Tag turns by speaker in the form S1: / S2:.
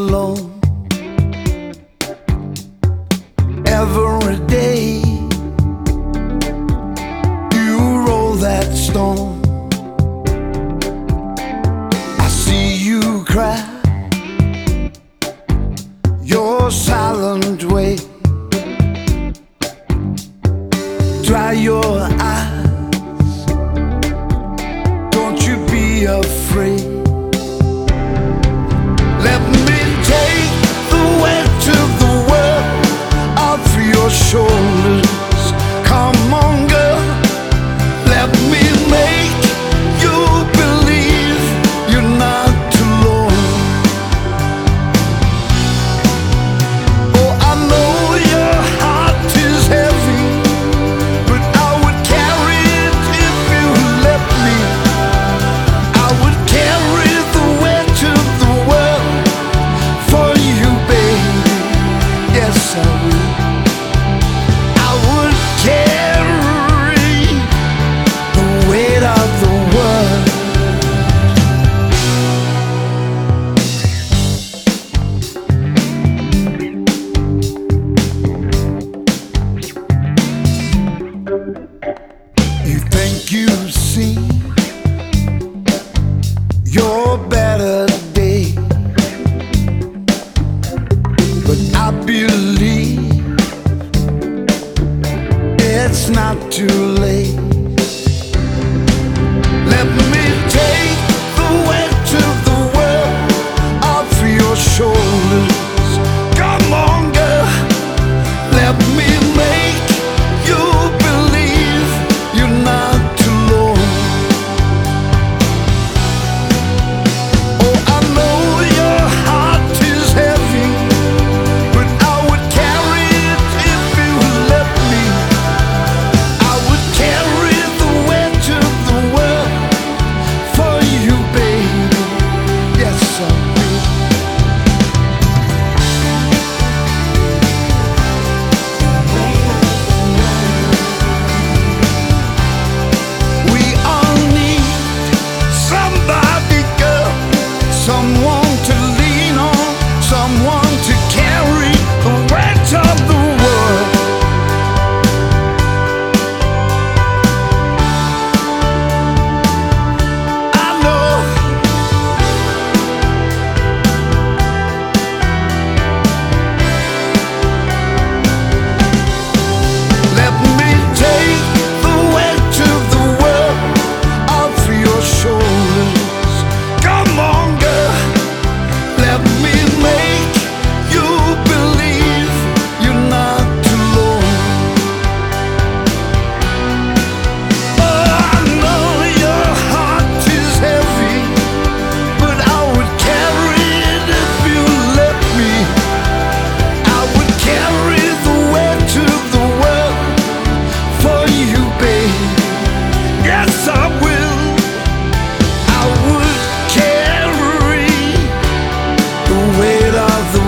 S1: alone. Every day you roll that stone. I see you cry your silent way. Dry your eyes, don't you be afraid. Let me take the weight of the world off your shoulders. Come on, girl, let me make you believe you're not alone. Oh, I know your heart is heavy, but I would carry it if you let me. I would carry the weight of the world for you, baby. Yes, I would. I would carry the weight of the world. You think you've seen your better day, but I believe it's not too late. Let me take the weight of the world off your shoulders. Come on, girl, let me make you believe you're not alone. Oh, I know your heart is heavy, but I would carry it if you let me. I would carry the weight of the world for you, baby. Yes, I will. We all need somebody, girl, someone to lean on, someone to carry the weight of the world. I know. Let me take the weight of the world off your shoulders. Come on, girl, let me make you believe you're not alone. Oh, I know your heart is heavy, but I would carry it if you let me. I would carry the weight of the world for you, baby. Yes, I will. I would carry the weight of the